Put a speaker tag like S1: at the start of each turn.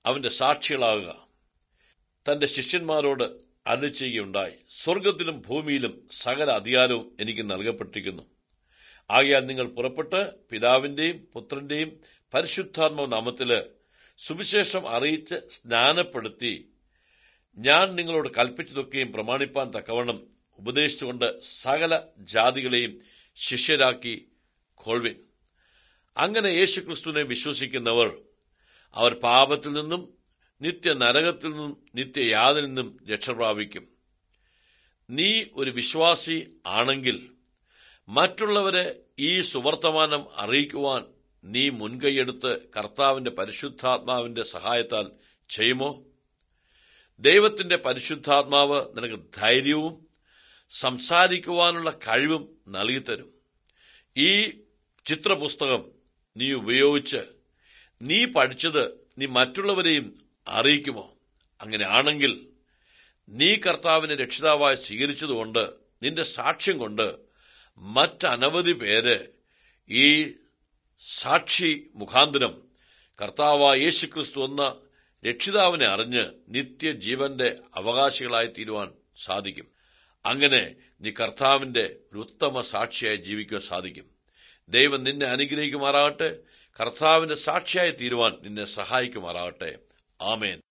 S1: അവന്റെ സാക്ഷികളാകുക. തന്റെ ശിഷ്യന്മാരോട് അരുളിച്ചെയ്യുകയുണ്ടായി, സ്വർഗത്തിലും ഭൂമിയിലും സകല അധികാരവും എനിക്ക് നൽകപ്പെട്ടിരിക്കുന്നു. ആകയാൽ നിങ്ങൾ പുറപ്പെട്ട് പിതാവിന്റെയും പുത്രന്റെയും പരിശുദ്ധാത്മാ നാമത്തില് സുവിശേഷം അറിയിച്ച് സ്നാനപ്പെടുത്തി ഞാൻ നിങ്ങളോട് കൽപ്പിച്ചതൊക്കെയും പ്രമാണിപ്പാൻ തക്കവണ്ണം ഉപദേശിച്ചുകൊണ്ട് സകല ജാതികളെയും ശിഷ്യരാക്കി കൊൾവിൻ. അങ്ങനെ യേശുക്രിസ്തുവിനെ വിശ്വസിക്കുന്നവർ അവർ പാപത്തിൽ നിന്നും നിത്യനരകത്തിൽ നിന്നും നിത്യയാതനയിൽ നിന്നും രക്ഷ പ്രാപിക്കും. നീ ഒരു വിശ്വാസി ആണെങ്കിൽ മറ്റുള്ളവരെ ഈ സുവർത്തമാനം അറിയിക്കുവാൻ നീ മുൻകൈയെടുത്ത് കർത്താവിന്റെ പരിശുദ്ധാത്മാവിന്റെ സഹായത്താൽ ചെയ്യുമോ? ദൈവത്തിന്റെ പരിശുദ്ധാത്മാവ് നിനക്ക് ധൈര്യവും സംസാരിക്കുവാനുള്ള കഴിവും നൽകിത്തരും. ഈ ചിത്രപുസ്തകം നീ ഉപയോഗിച്ച് നീ പഠിച്ചത് നീ മറ്റുള്ളവരെയും അറിയിക്കുമോ? അങ്ങനെ ആണെങ്കിൽ നീ കർത്താവിനെ രക്ഷിതാവായി സ്വീകരിച്ചതുകൊണ്ട് നിന്റെ സാക്ഷ്യം കൊണ്ട് മറ്റനവധി പേര് ഈ സാക്ഷി മുഖാന്തരം കർത്താവായ യേശുക്രിസ്തു എന്ന രക്ഷിതാവിനെ അറിഞ്ഞ് നിത്യജീവന്റെ അവകാശികളായി തീരുവാൻ സാധിക്കും. അങ്ങനെ നീ കർത്താവിന്റെ ഒരു ഉത്തമ സാക്ഷിയായി ജീവിക്കുവാൻ സാധിക്കും. ദൈവം നിന്നെ അനുഗ്രഹിക്കുമാറാകട്ടെ. കർത്താവിന്റെ സാക്ഷിയായി തീരുവാൻ നിന്നെ സഹായിക്കുമാറാകട്ടെ. ആമേൻ.